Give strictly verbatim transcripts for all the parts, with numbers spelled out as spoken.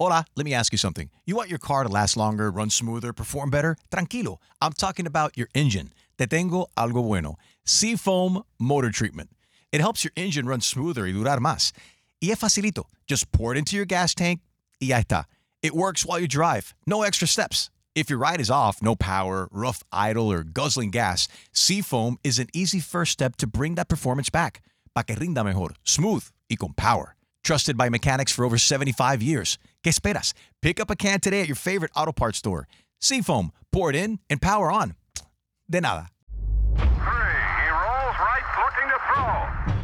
Hola, let me ask you something. You want your car to last longer, run smoother, perform better? Tranquilo. I'm talking about your engine. Te tengo algo bueno. Seafoam Motor Treatment. It helps your engine run smoother y durar más. Y es facilito. Just pour it into your gas tank y ya está. It works while you drive. No extra steps. If your ride is off, no power, rough idle, or guzzling gas, Seafoam is an easy first step to bring that performance back. Pa que rinda mejor, smooth y con power. Trusted by mechanics for over seventy-five years. ¿Qué esperas? Pick up a can today at your favorite auto parts store. Seafoam, pour it in and power on. De nada. Three, he rolls right, looking to throw.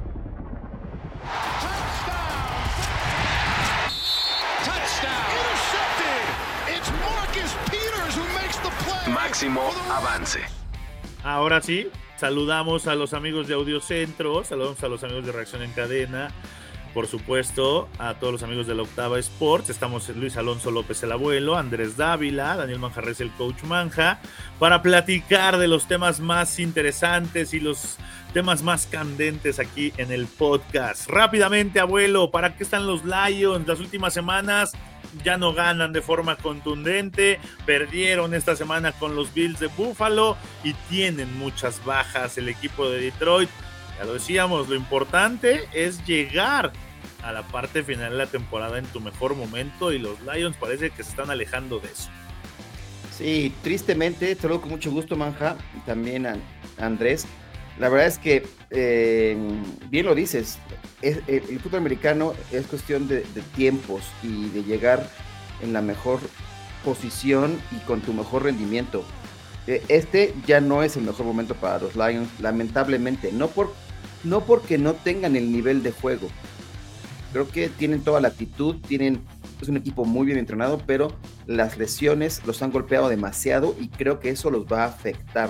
Touchdown! Touchdown! Intercepted! It's Marcus Peters who makes the play. Máximo avance. Ahora sí, saludamos a los amigos de Audiocentro, saludamos a los amigos de Reacción en Cadena, por supuesto, a todos los amigos de la Octava Sports. Estamos Luis Alonso López, el abuelo, Andrés Dávila, Daniel Manjarres, el coach Manja, para platicar de los temas más interesantes y los temas más candentes aquí en el podcast. Rápidamente, abuelo, ¿para qué están los Lions? Las últimas semanas ya no ganan de forma contundente, perdieron esta semana con los Bills de Buffalo y tienen muchas bajas el equipo de Detroit. Ya lo decíamos, lo importante es llegar a la parte final de la temporada en tu mejor momento y los Lions parece que se están alejando de eso. Sí, tristemente, te lo con mucho gusto, Manja, y también a Andrés. La verdad es que, eh, bien lo dices, es, el, el fútbol americano es cuestión de, de tiempos y de llegar en la mejor posición y con tu mejor rendimiento. Este ya no es el mejor momento para los Lions, lamentablemente, no, por, no porque no tengan el nivel de juego. Creo que tienen toda la actitud, tienen, es un equipo muy bien entrenado, pero las lesiones los han golpeado demasiado y creo que eso los va a afectar,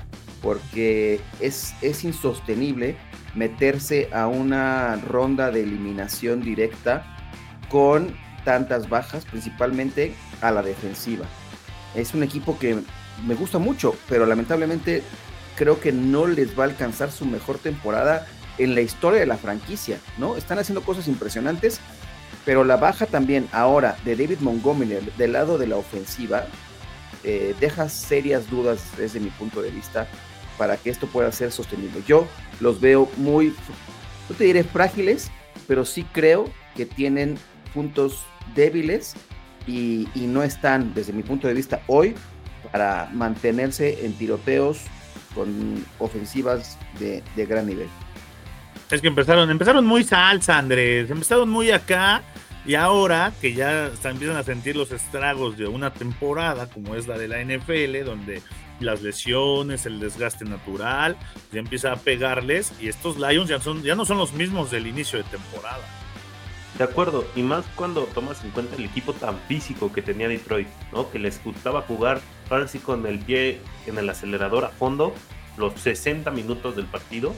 porque es, es insostenible meterse a una ronda de eliminación directa con tantas bajas, principalmente a la defensiva. Es un equipo que me gusta mucho, pero lamentablemente creo que no les va a alcanzar su mejor temporada en la historia de la franquicia, ¿no? Están haciendo cosas impresionantes, pero la baja también ahora de David Montgomery del lado de la ofensiva eh, deja serias dudas desde mi punto de vista para que esto pueda ser sostenible. Yo los veo muy, no te diré frágiles, pero sí creo que tienen puntos débiles y, y no están, desde mi punto de vista, hoy para mantenerse en tiroteos con ofensivas de, de gran nivel. Es que empezaron, empezaron muy salsa, Andrés, empezaron muy acá, y ahora que ya está, empiezan a sentir los estragos de una temporada como es la de la N F L, donde las lesiones, el desgaste natural, ya empieza a pegarles, y estos Lions ya, son, ya no son los mismos del inicio de temporada. De acuerdo, y más cuando tomas en cuenta el equipo tan físico que tenía Detroit, ¿no? Que les gustaba jugar ahora sí con el pie en el acelerador a fondo, los sesenta minutos del partido,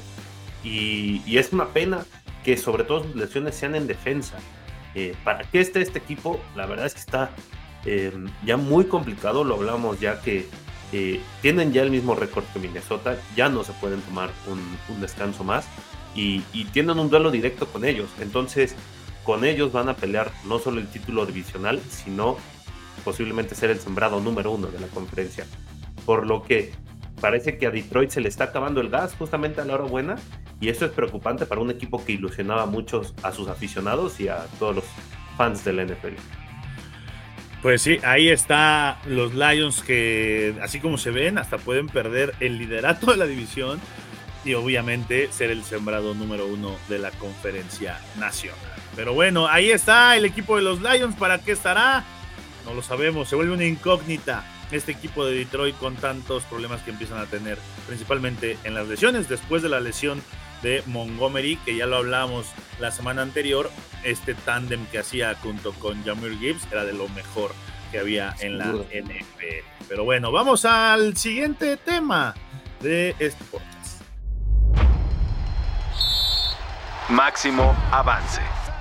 y, y es una pena que sobre todo sus lesiones sean en defensa. Eh, ¿Para qué esté este equipo? La verdad es que está eh, ya muy complicado, lo hablamos ya que eh, tienen ya el mismo récord que Minnesota, ya no se pueden tomar un, un descanso más, y, y tienen un duelo directo con ellos, entonces con ellos van a pelear no solo el título divisional, sino posiblemente ser el sembrado número uno de la conferencia. Por lo que parece que a Detroit se le está acabando el gas justamente a la hora buena, y eso es preocupante para un equipo que ilusionaba mucho a sus aficionados y a todos los fans de la N F L. Pues sí, ahí está los Lions que, así como se ven, hasta pueden perder el liderato de la división y obviamente ser el sembrado número uno de la conferencia nacional. Pero bueno, ahí está el equipo de los Lions. ¿Para qué estará? No lo sabemos, se vuelve una incógnita este equipo de Detroit con tantos problemas que empiezan a tener, principalmente en las lesiones, después de la lesión de Montgomery, que ya lo hablamos la semana anterior. Este tándem que hacía junto con Jahmyr Gibbs era de lo mejor que había en la N F L. Pero bueno, vamos al siguiente tema de este podcast. Máximo avance.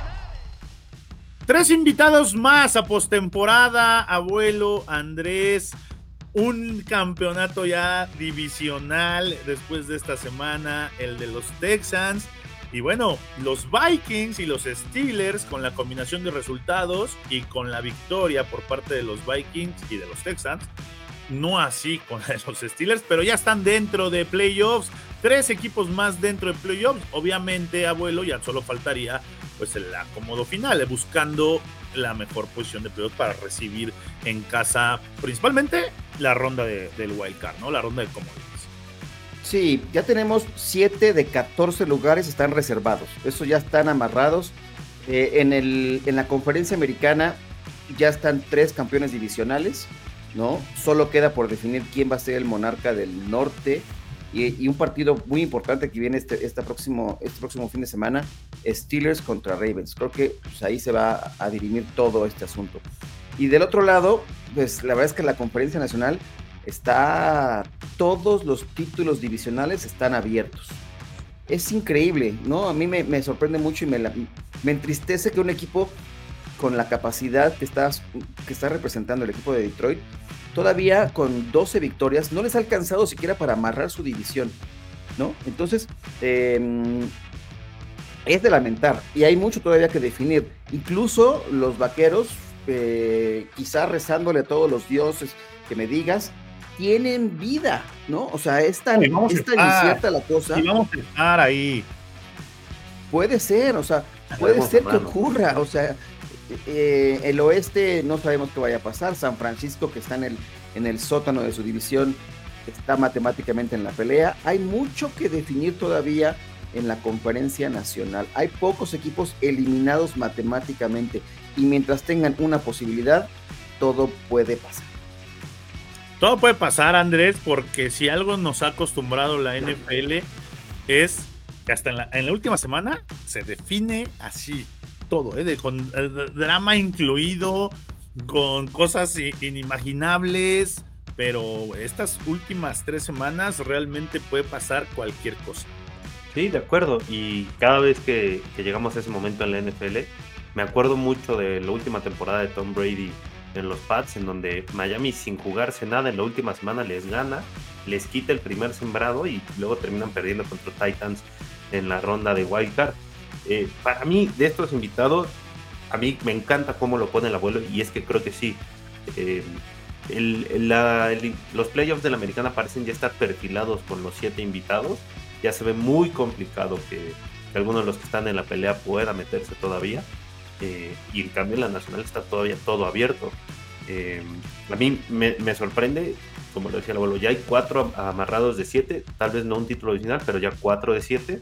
Tres invitados más a postemporada, abuelo, Andrés. Un campeonato ya divisional después de esta semana, el de los Texans. Y bueno, los Vikings y los Steelers, con la combinación de resultados y con la victoria por parte de los Vikings y de los Texans, no así con los Steelers, pero ya están dentro de playoffs, tres equipos más dentro de playoffs. Obviamente, abuelo, ya solo faltaría pues el acomodo final, buscando la mejor posición de playoffs para recibir en casa principalmente la ronda de, del Wild Card, ¿no? La ronda de comodines. Sí, ya tenemos siete de catorce lugares están reservados, esos ya están amarrados. Eh, en, el, en la conferencia americana ya están tres campeones divisionales, ¿no? Solo queda por definir quién va a ser el monarca del norte, y, y un partido muy importante que viene este, este, próximo, este próximo fin de semana, Steelers contra Ravens. Creo que pues, ahí se va a dirimir todo este asunto. Y del otro lado, pues la verdad es que la conferencia nacional está, todos los títulos divisionales están abiertos. Es increíble, ¿no? A mí me, me sorprende mucho y me, la, me entristece que un equipo con la capacidad que está, que está representando el equipo de Detroit, todavía con doce victorias, no les ha alcanzado siquiera para amarrar su división, ¿no? Entonces, eh, es de lamentar, y hay mucho todavía que definir. Incluso los Vaqueros, eh, quizá rezándole a todos los dioses que me digas, tienen vida, ¿no? O sea, es tan, es tan incierta la cosa. Y vamos a estar ahí. Puede ser, o sea, puede ser que ocurra, o sea, eh, el oeste no sabemos qué vaya a pasar. San Francisco, que está en el, en el sótano de su división, está matemáticamente en la pelea. Hay mucho que definir todavía en la conferencia nacional. Hay pocos equipos eliminados matemáticamente, y mientras tengan una posibilidad, todo puede pasar. Todo puede pasar, Andrés, porque si algo nos ha acostumbrado la N F L es que hasta en la, en la última semana se define así todo, ¿eh? De, con eh, drama incluido, con cosas inimaginables, pero estas últimas tres semanas realmente puede pasar cualquier cosa. Sí, de acuerdo, y cada vez que, que llegamos a ese momento en la N F L, me acuerdo mucho de la última temporada de Tom Brady en los Pats, en donde Miami, sin jugarse nada en la última semana, les gana, les quita el primer sembrado y luego terminan perdiendo contra Titans en la ronda de Wild Card. Eh, para mí, de estos invitados, a mí me encanta cómo lo pone el abuelo, y es que creo que sí, eh, el, la, el, los playoffs de la Americana parecen ya estar perfilados con los siete invitados. Ya se ve muy complicado que, que alguno de los que están en la pelea pueda meterse todavía. Eh, y en cambio en la nacional está todavía todo abierto. Eh, a mí me, me sorprende, como lo decía el abuelo, ya hay cuatro amarrados de siete, tal vez no un título original, pero ya cuatro de siete.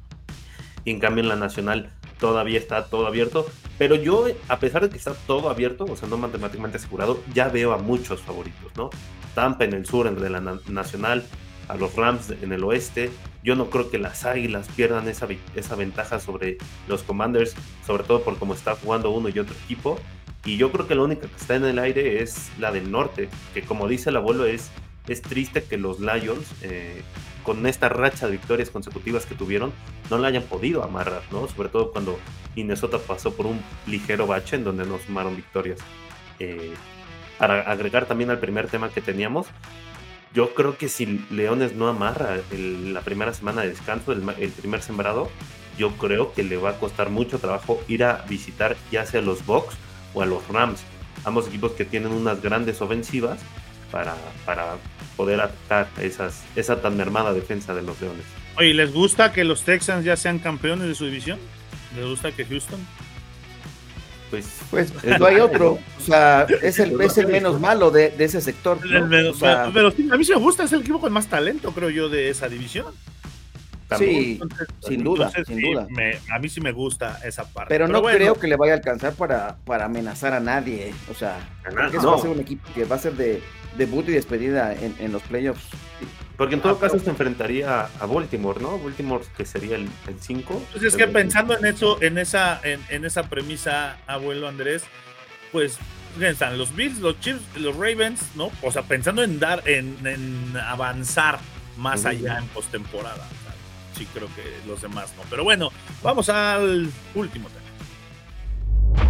Y en cambio en la nacional todavía está todo abierto. Pero yo, a pesar de que está todo abierto, o sea, no matemáticamente asegurado, ya veo a muchos favoritos, ¿no? Tampa en el sur, en la na- nacional, a los Rams en el oeste. Yo no creo que las Águilas pierdan esa, esa ventaja sobre los Commanders, sobre todo por cómo está jugando uno y otro equipo. Y yo creo que la única que está en el aire es la del norte, que como dice el abuelo, es, es triste que los Lions, eh, con esta racha de victorias consecutivas que tuvieron, no la hayan podido amarrar, ¿no? Sobre todo cuando Minnesota pasó por un ligero bache en donde no sumaron victorias. Eh, para agregar también al primer tema que teníamos, yo creo que si Leones no amarra el, la primera semana de descanso, el, el primer sembrado, yo creo que le va a costar mucho trabajo ir a visitar ya sea a los Bucs o a los Rams, ambos equipos que tienen unas grandes ofensivas para, para poder atacar esas, esa tan mermada defensa de los Leones. Oye, ¿les gusta que los Texans ya sean campeones de su división? ¿Les gusta que Houston? Pues, pues no hay otro, o sea, es el, es el menos malo de, de ese sector, ¿no? Menos, o sea, pero, pero a mí sí me gusta, es el equipo con más talento, creo yo, de esa división. Sí, entonces, sin duda, entonces, sin sí, duda. Me, a mí sí me gusta esa parte. Pero, pero no bueno, creo que le vaya a alcanzar para, para amenazar a nadie, o sea, creo que no. Va a ser un equipo que va a ser de debut y despedida en, en los playoffs. Porque en todo ah, caso pero... se enfrentaría a Baltimore, ¿no? Baltimore, que sería el cinco. Pues es que pensando en eso, en esa, en, en esa premisa, abuelo Andrés, pues están los Bills, los Chiefs, los Ravens, ¿no? O sea, pensando en dar, en, en avanzar más uh-huh. allá en postemporada. O sea, sí creo que los demás no. Pero bueno, vamos al último tema.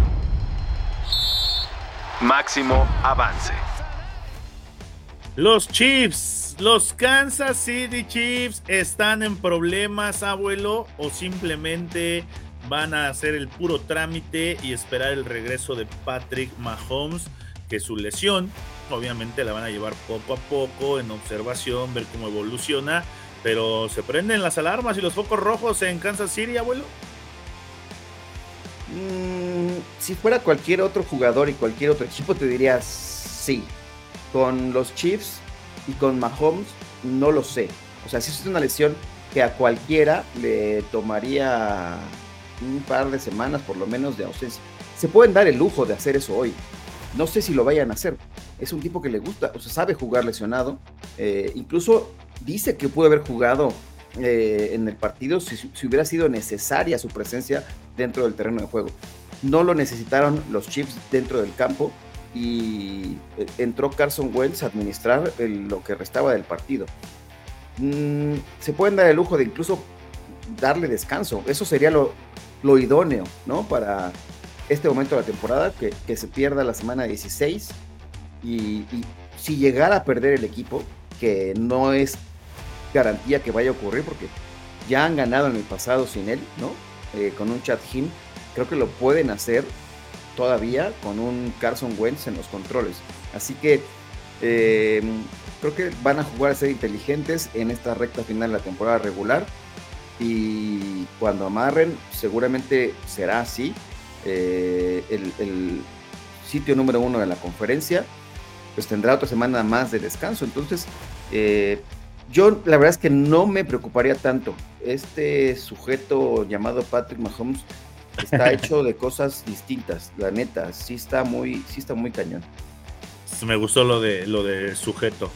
Máximo avance. Los Chiefs ¿Los Kansas City Chiefs están en problemas, abuelo, o simplemente van a hacer el puro trámite y esperar el regreso de Patrick Mahomes, que su lesión obviamente la van a llevar poco a poco en observación, ver cómo evoluciona, pero se prenden las alarmas y los focos rojos en Kansas City, abuelo? Mm, si fuera cualquier otro jugador y cualquier otro equipo te diría sí. Con los Chiefs y con Mahomes no lo sé. O sea, si es una lesión que a cualquiera le tomaría un par de semanas por lo menos de ausencia. Se pueden dar el lujo de hacer eso hoy. No sé si lo vayan a hacer. Es un tipo que le gusta, o sea, sabe jugar lesionado. Eh, incluso dice que puede haber jugado eh, en el partido si, si hubiera sido necesaria su presencia dentro del terreno de juego. No lo necesitaron los Chiefs dentro del campo y entró Carson Wentz a administrar el, lo que restaba del partido. Mm, se pueden dar el lujo de incluso darle descanso. Eso sería lo, lo idóneo, ¿no? Para este momento de la temporada, que, que se pierda la semana dieciséis y, y si llegara a perder el equipo, que no es garantía que vaya a ocurrir porque ya han ganado en el pasado sin él, ¿no? Eh, con un Chad Hinn, creo que lo pueden hacer todavía con un Carson Wentz en los controles. Así que eh, creo que van a jugar a ser inteligentes en esta recta final de la temporada regular y cuando amarren seguramente será así. Eh, el, el sitio número uno de la conferencia pues tendrá otra semana más de descanso. Entonces eh, yo la verdad es que no me preocuparía tanto. Este sujeto llamado Patrick Mahomes está hecho de cosas distintas, la neta, sí está muy, sí está muy cañón. Me gustó lo de lo de sujeto.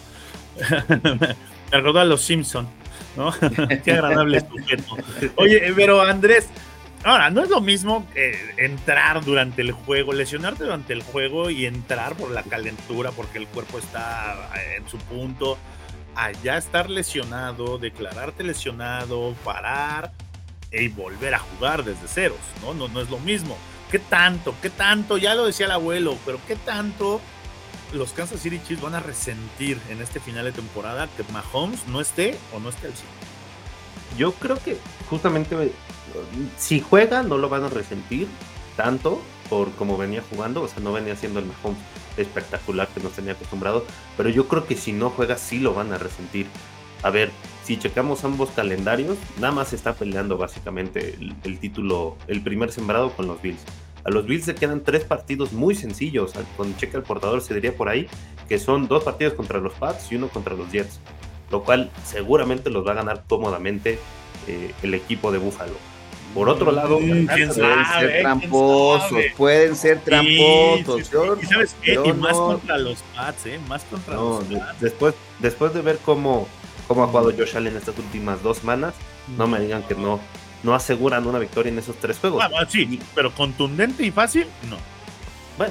Me recordó a los Simpson, ¿no? Qué agradable sujeto. Oye, pero Andrés, ahora, no es lo mismo eh, entrar durante el juego, lesionarte durante el juego y entrar por la calentura, porque el cuerpo está en su punto, allá estar lesionado, declararte lesionado, parar y volver a jugar desde ceros, ¿no? No, no es lo mismo. ¿Qué tanto? ¿Qué tanto? Ya lo decía el abuelo, pero ¿qué tanto los Kansas City Chiefs van a resentir en este final de temporada que Mahomes no esté o no esté al cien? Yo creo que justamente si juega no lo van a resentir tanto por como venía jugando, o sea, no venía siendo el Mahomes espectacular que nos tenía acostumbrado, pero yo creo que si no juega sí lo van a resentir. A ver, si checamos ambos calendarios, nada más está peleando básicamente el, el título, el primer sembrado con los Bills. A los Bills se quedan tres partidos muy sencillos, cuando checa el portador se diría por ahí, que son dos partidos contra los Pats y uno contra los Jets, lo cual seguramente los va a ganar cómodamente eh, el equipo de Buffalo. Por otro lado, mm, pueden sabe, ser tramposos, pueden ser tramposos. Sí, sí, sí. ¿Y sabes qué? Y más no... contra los Pats, ¿eh? Más contra no, los Pats. Después, después de ver cómo, cómo ha jugado Josh Allen estas últimas dos semanas, no me digan que no, no aseguran una victoria en esos tres juegos. Ah, sí, pero contundente y fácil, no. Bueno,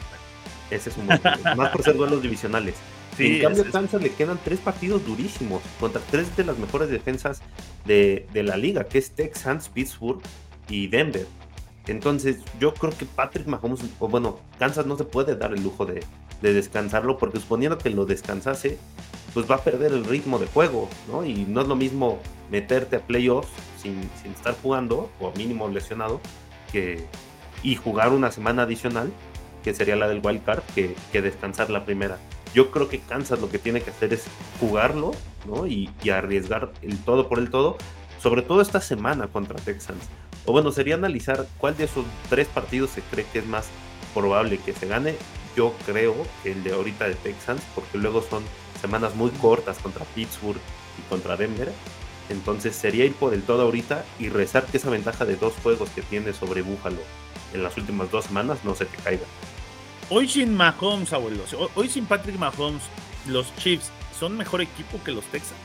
ese es un buen punto. Más por ser duelos divisionales. Sí, en cambio, a Kansas le quedan tres partidos durísimos contra tres de las mejores defensas de, de la liga, que es Texans, Pittsburgh y Denver. Entonces, yo creo que Patrick Mahomes, o bueno, Kansas no se puede dar el lujo de, de descansarlo, porque suponiendo que lo descansase, pues va a perder el ritmo de juego, ¿no? Y no es lo mismo meterte a playoffs sin, sin estar jugando, o mínimo lesionado, que, y jugar una semana adicional, que sería la del wild card, que, que descansar la primera. Yo creo que Kansas lo que tiene que hacer es jugarlo, ¿no? Y, y arriesgar el todo por el todo, sobre todo esta semana contra Texans. O bueno, sería analizar cuál de esos tres partidos se cree que es más probable que se gane. Yo creo que el de ahorita de Texans, porque luego son semanas muy cortas contra Pittsburgh y contra Denver. Entonces sería ir por el todo ahorita y rezar que esa ventaja de dos juegos que tiene sobre Buffalo en las últimas dos semanas no se te caiga. Hoy sin Mahomes, abuelo, hoy sin Patrick Mahomes, los Chiefs son mejor equipo que los Texans.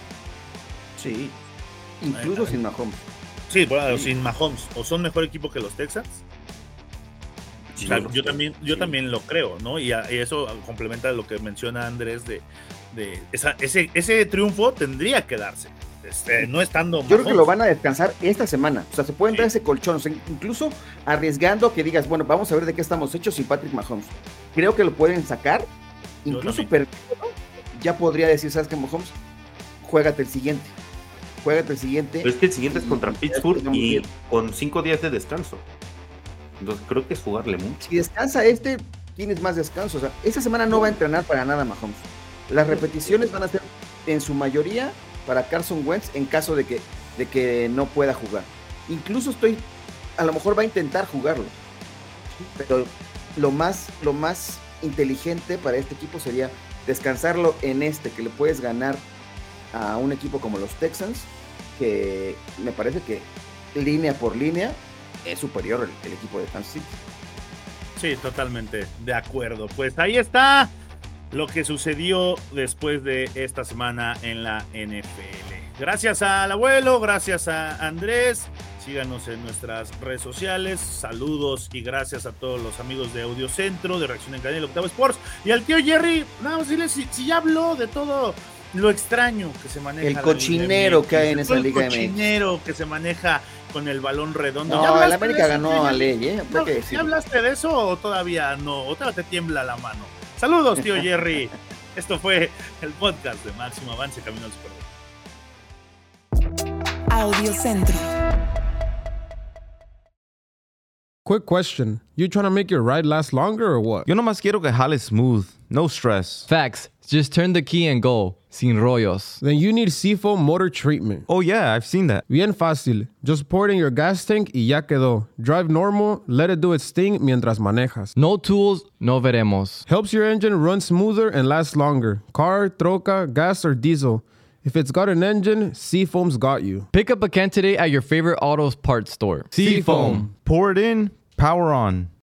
Sí, incluso eh, sin Mahomes. Sí, bueno, sí, sin Mahomes. ¿O son mejor equipo que los Texans? Sí, o sea, yo también, yo sí. también lo creo, ¿no? Y, a, y eso complementa lo que menciona Andrés de, de esa, ese, ese triunfo tendría que darse. Este, no estando Yo creo que lo van a descansar esta semana, o sea, se pueden sí. dar ese colchón, o sea, incluso arriesgando que digas, bueno, vamos a ver de qué estamos hechos sin Patrick Mahomes. Creo que lo pueden sacar, incluso perdiendo, ya podría decir, ¿sabes qué, Mahomes? Juégate el siguiente. Juégate el siguiente. Pero es que el siguiente es contra y- Pittsburgh y- y con cinco días de descanso. Entonces creo que es jugarle mucho. Si descansa este, tienes más descanso. O sea, esta semana no va a entrenar para nada Mahomes. Las repeticiones van a ser en su mayoría para Carson Wentz en caso de que, de que no pueda jugar. Incluso estoy, a lo mejor va a intentar jugarlo. Pero lo más, lo más inteligente para este equipo sería descansarlo en este, que le puedes ganar a un equipo como los Texans, que me parece que línea por línea es superior el, el equipo de Kansas City. Sí, totalmente de acuerdo. Pues ahí está lo que sucedió después de esta semana en la N F L. Gracias al abuelo, gracias a Andrés. Síganos en nuestras redes sociales. Saludos y gracias a todos los amigos de Audiocentro, de Reacción en Cadena y Octavo Sports. Y al tío Jerry, nada más dile si, si ya habló de todo lo extraño que se maneja. El la cochinero Liga M X, que hay en esa el Liga M X. cochinero que se maneja con el balón redondo. ¿Ya No, hablaste el América de eso, ganó tío a Jerry? ley, ¿eh? No, Hay que ¿ya decirlo. hablaste de eso o todavía no? ¿O todavía te tiembla la mano? Saludos, tío Jerry. Esto fue el podcast de Máximo Avance Camino al Super Bowl. Audiocentro. Quick question. You trying to make your ride last longer or what? Yo nomás quiero que jale smooth, no stress. Facts. Just turn the key and go. Sin rollos. Then you need Seafoam Motor Treatment. Oh yeah, I've seen that. Bien fácil. Just pour it in your gas tank y ya quedó. Drive normal, let it do its thing mientras manejas. No tools, no veremos. Helps your engine run smoother and last longer. Car, troca, gas, or diesel. If it's got an engine, Seafoam's got you. Pick up a can today at your favorite autos parts store. Seafoam. Pour it in, power on.